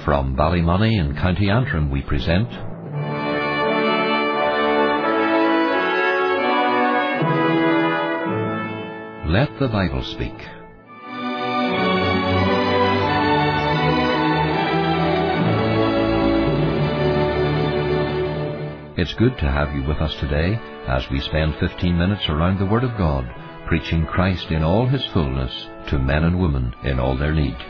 From Ballymoney in County Antrim we present Let the Bible Speak. It's good to have you with us today as we spend 15 minutes around the Word of God, preaching Christ in all His fullness to men and women in all their need.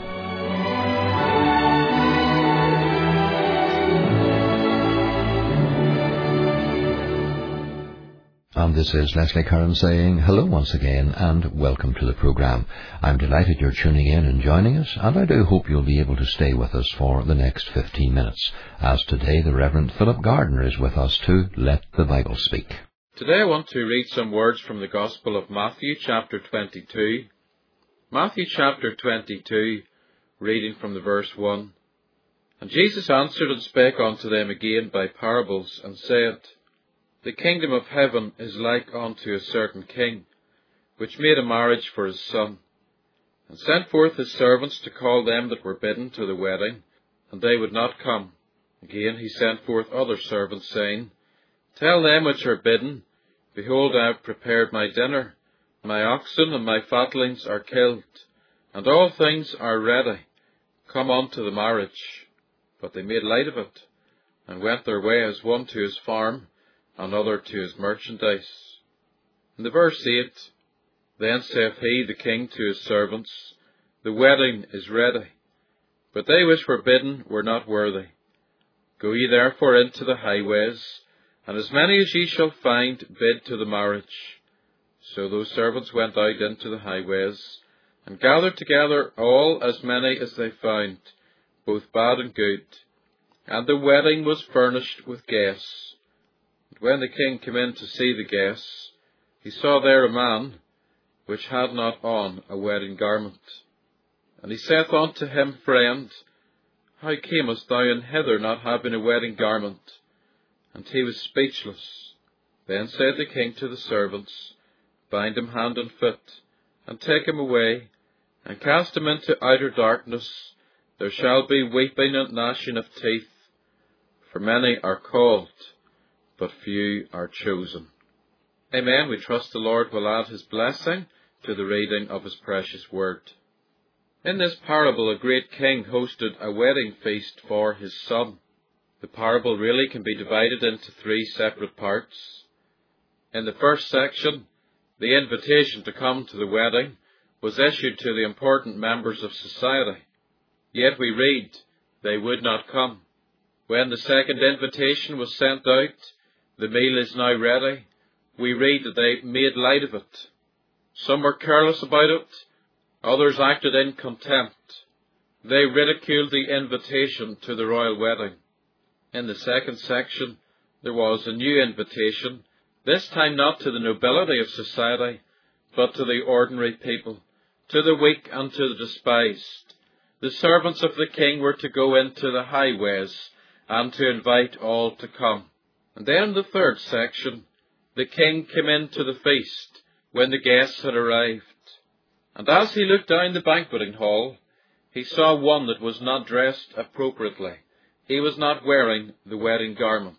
And this is Leslie Curran saying hello once again and welcome to the programme. I'm delighted you're tuning in and joining us, and I do hope you'll be able to stay with us for the next 15 minutes, as today the Reverend Philip Gardner is with us to Let the Bible Speak. Today I want to read some words from the Gospel of Matthew chapter 22. Matthew chapter 22, reading from the verse 1. And Jesus answered and spake unto them again by parables, and said, The kingdom of heaven is like unto a certain king, which made a marriage for his son, and sent forth his servants to call them that were bidden to the wedding, and they would not come. Again he sent forth other servants, saying, Tell them which are bidden, Behold, I have prepared my dinner, my oxen and my fatlings are killed, and all things are ready. Come unto the marriage. But they made light of it, and went their way, as one to his farm, another to his merchandise. In the verse 8, Then saith he, the king, to his servants, The wedding is ready, but they which were bidden were not worthy. Go ye therefore into the highways, and as many as ye shall find, bid to the marriage. So those servants went out into the highways, and gathered together all as many as they found, both bad and good. And the wedding was furnished with guests. And when the king came in to see the guests, he saw there a man which had not on a wedding garment. And he saith unto him, Friend, how camest thou in hither not having a wedding garment? And he was speechless. Then said the king to the servants, Bind him hand and foot, and take him away, and cast him into outer darkness. There shall be weeping and gnashing of teeth, for many are called, but few are chosen. Amen. We trust the Lord will add His blessing to the reading of His precious word. In this parable, a great king hosted a wedding feast for his son. The parable really can be divided into three separate parts. In the first section, the invitation to come to the wedding was issued to the important members of society. Yet we read, they would not come. When the second invitation was sent out, the meal is now ready, we read that they made light of it. Some were careless about it, others acted in contempt. They ridiculed the invitation to the royal wedding. In the second section, there was a new invitation, this time not to the nobility of society, but to the ordinary people, to the weak and to the despised. The servants of the king were to go into the highways and to invite all to come. And then in the third section, the king came into the feast when the guests had arrived. And as he looked down the banqueting hall, he saw one that was not dressed appropriately. He was not wearing the wedding garment.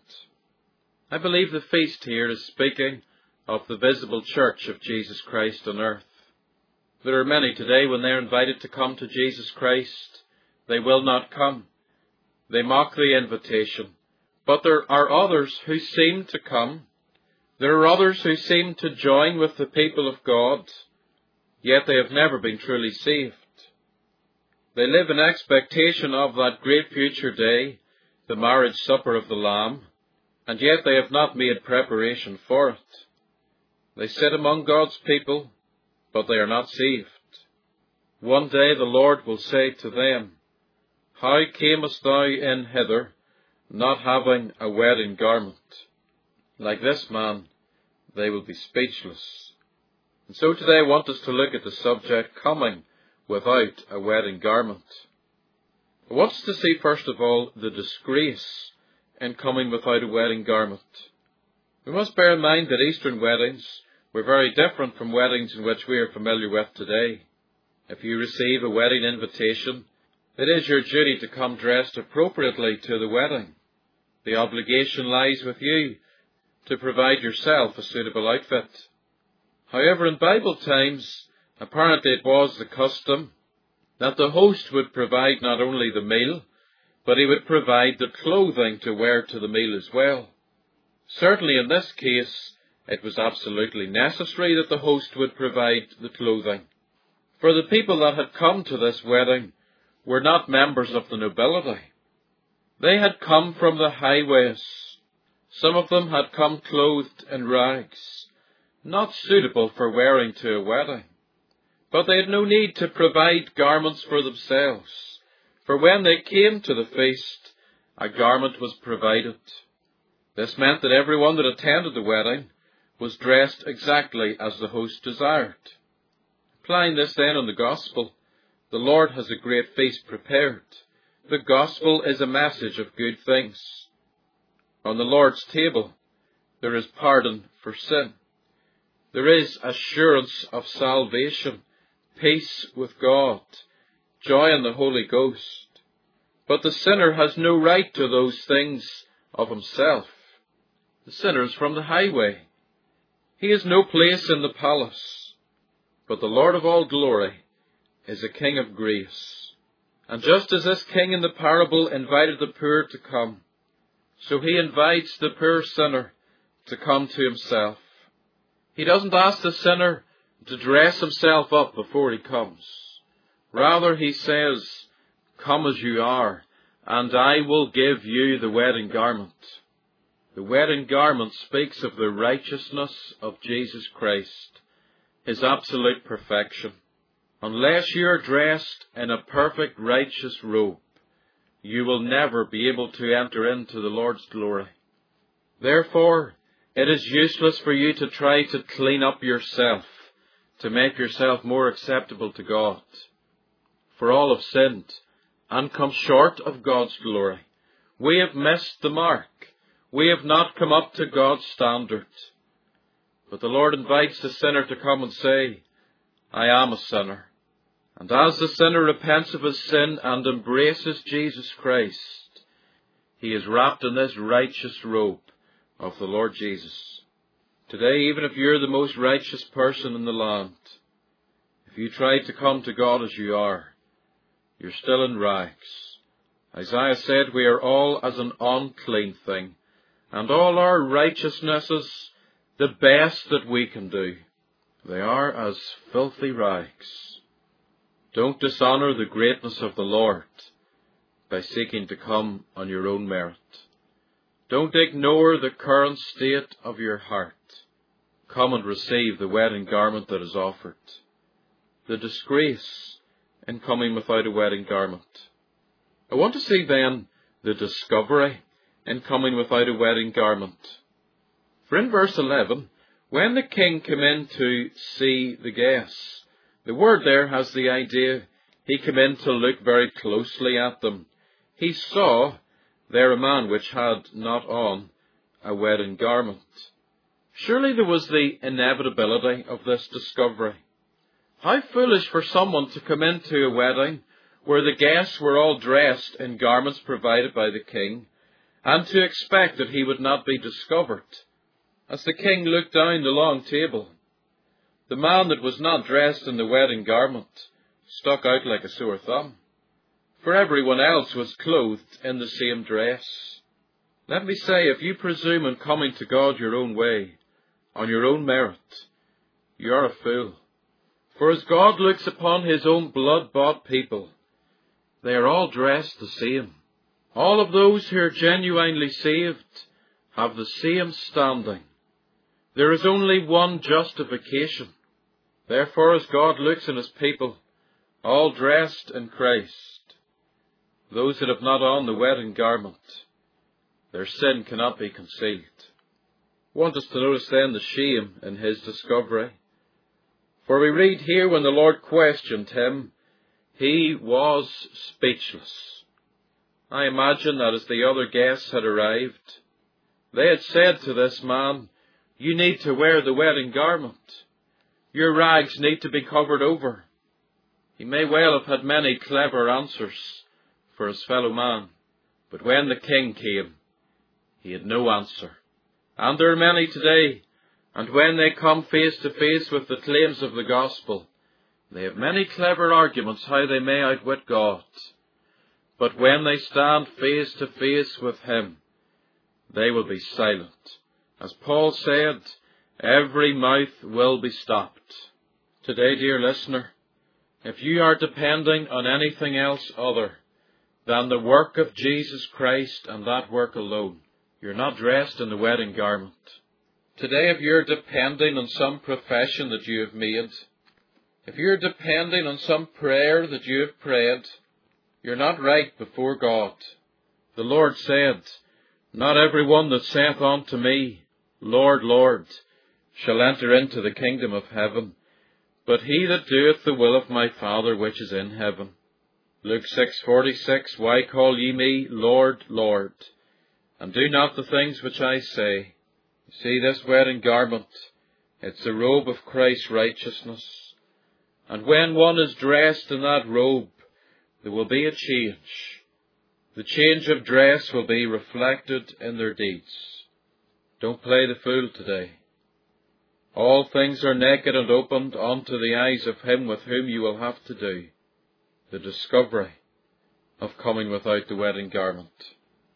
I believe the feast here is speaking of the visible church of Jesus Christ on earth. There are many today, when they are invited to come to Jesus Christ, they will not come. They mock the invitation. But there are others who seem to come. There are others who seem to join with the people of God, yet they have never been truly saved. They live in expectation of that great future day, the marriage supper of the Lamb, and yet they have not made preparation for it. They sit among God's people, but they are not saved. One day the Lord will say to them, How camest thou in hither, not having a wedding garment? Like this man, they will be speechless. And so today I want us to look at the subject, coming without a wedding garment. I want us to see, first of all, the disgrace in coming without a wedding garment. We must bear in mind that Eastern weddings were very different from weddings in which we are familiar with today. If you receive a wedding invitation, It is your duty to come dressed appropriately to the wedding. The obligation lies with you to provide yourself a suitable outfit. However, in Bible times, apparently it was the custom that the host would provide not only the meal, but he would provide the clothing to wear to the meal as well. Certainly in this case, it was absolutely necessary that the host would provide the clothing. For the people that had come to this wedding were not members of the nobility. They had come from the highways. Some of them had come clothed in rags, not suitable for wearing to a wedding. But they had no need to provide garments for themselves, for when they came to the feast, a garment was provided. This meant that everyone that attended the wedding was dressed exactly as the host desired. Applying this then on the gospel, the Lord has a great feast prepared. The gospel is a message of good things. On the Lord's table, there is pardon for sin. There is assurance of salvation, peace with God, joy in the Holy Ghost. But the sinner has no right to those things of himself. The sinner is from the highway. He has no place in the palace. But the Lord of all glory is a King of grace. And just as this king in the parable invited the poor to come, so he invites the poor sinner to come to himself. He doesn't ask the sinner to dress himself up before he comes. Rather, he says, "Come as you are, and I will give you the wedding garment." The wedding garment speaks of the righteousness of Jesus Christ, his absolute perfection. Unless you are dressed in a perfect righteous robe, you will never be able to enter into the Lord's glory. Therefore, it is useless for you to try to clean up yourself, to make yourself more acceptable to God. For all have sinned and come short of God's glory. We have missed the mark. We have not come up to God's standard. But the Lord invites the sinner to come and say, "I am a sinner." And as the sinner repents of his sin and embraces Jesus Christ, he is wrapped in this righteous robe of the Lord Jesus. Today, even if you're the most righteous person in the land, if you try to come to God as you are, you're still in rags. Isaiah said, "We are all as an unclean thing, and all our righteousnesses, the best that we can do, they are as filthy rags." Don't dishonor the greatness of the Lord by seeking to come on your own merit. Don't ignore the current state of your heart. Come and receive the wedding garment that is offered. The disgrace in coming without a wedding garment. I want to see then the discovery in coming without a wedding garment. For in verse 11, when the king came in to see the guests, the word there has the idea he came in to look very closely at them. He saw there a man which had not on a wedding garment. Surely there was the inevitability of this discovery. How foolish for someone to come into a wedding where the guests were all dressed in garments provided by the king, and to expect that he would not be discovered. As the king looked down the long table, the man that was not dressed in the wedding garment stuck out like a sore thumb, for everyone else was clothed in the same dress. Let me say, if you presume on coming to God your own way, on your own merit, you are a fool. For as God looks upon his own blood-bought people, they are all dressed the same. All of those who are genuinely saved have the same standing. There is only one justification. Therefore, as God looks on his people, all dressed in Christ, those that have not on the wedding garment, their sin cannot be concealed. I want us to notice then the shame in his discovery. For we read here, when the Lord questioned him, he was speechless. I imagine that as the other guests had arrived, they had said to this man, "You need to wear the wedding garment. Your rags need to be covered over." He may well have had many clever answers for his fellow man. But when the king came, he had no answer. And there are many today, and when they come face to face with the claims of the gospel, they have many clever arguments how they may outwit God. But when they stand face to face with him, they will be silent. As Paul said, every mouth will be stopped. Today, dear listener, if you are depending on anything else other than the work of Jesus Christ and that work alone, you're not dressed in the wedding garment. Today, if you're depending on some profession that you have made, if you're depending on some prayer that you have prayed, you're not right before God. The Lord said, "Not every one that saith unto me, Lord, Lord, shall enter into the kingdom of heaven, but he that doeth the will of my Father which is in heaven." Luke 6:46, "Why call ye me Lord, Lord, and do not the things which I say?" You see, this wedding garment, it's the robe of Christ's righteousness. And when one is dressed in that robe, there will be a change. The change of dress will be reflected in their deeds. Don't play the fool today. All things are naked and opened unto the eyes of him with whom you will have to do the discovery of coming without the wedding garment.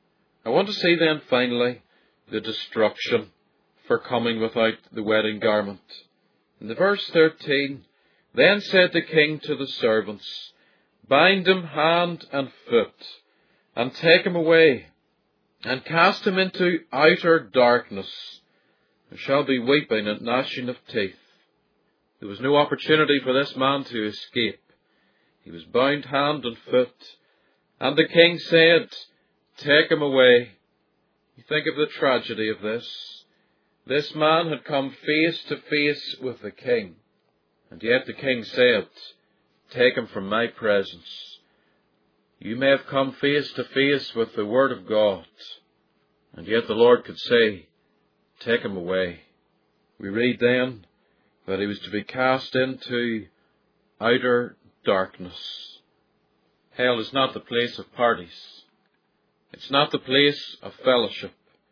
I want to see then finally the destruction for coming without the wedding garment. In the verse 13, "Then said the king to the servants, Bind him hand and foot, and take him away, and cast him into outer darkness. There shall be weeping and gnashing of teeth." There was no opportunity for this man to escape. He was bound hand and foot, and the king said, "Take him away." You think of the tragedy of this. This man had come face to face with the king, and yet the king said, "Take him from my presence." You may have come face to face with the Word of God, and yet the Lord could say, "Take him away." We read then that he was to be cast into outer darkness. Hell is not the place of parties. It's not the place of fellowship.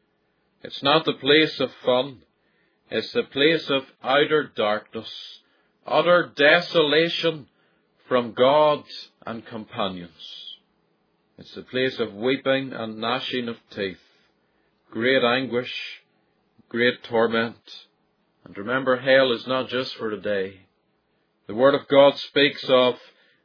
It's not the place of fun. It's the place of outer darkness, utter desolation from God and companions. It's the place of weeping and gnashing of teeth, great anguish, great torment. And remember, hell is not just for today. The Word of God speaks of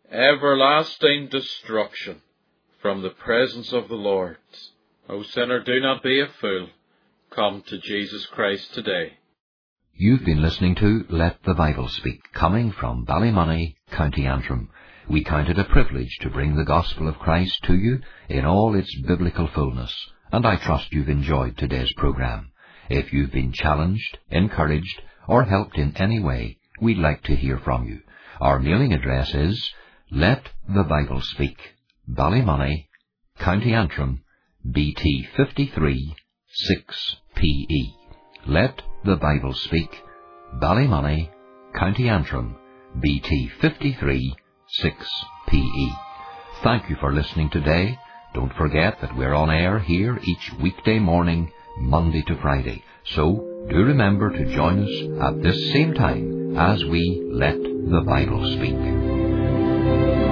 everlasting destruction from the presence of the Lord. O sinner, do not be a fool. Come to Jesus Christ today. You've been listening to Let the Bible Speak, coming from Ballymoney, County Antrim. We count it a privilege to bring the gospel of Christ to you in all its biblical fullness, and I trust you've enjoyed today's program. If you've been challenged, encouraged, or helped in any way, we'd like to hear from you. Our mailing address is Let the Bible Speak, Ballymoney, County Antrim, BT 53 6PE. Let the Bible Speak, Ballymoney, County Antrim, BT 53 6PE. Thank you for listening today. Don't forget that we're on air here each weekday morning, Monday to Friday. So do remember to join us at this same time as we Let the Bible Speak.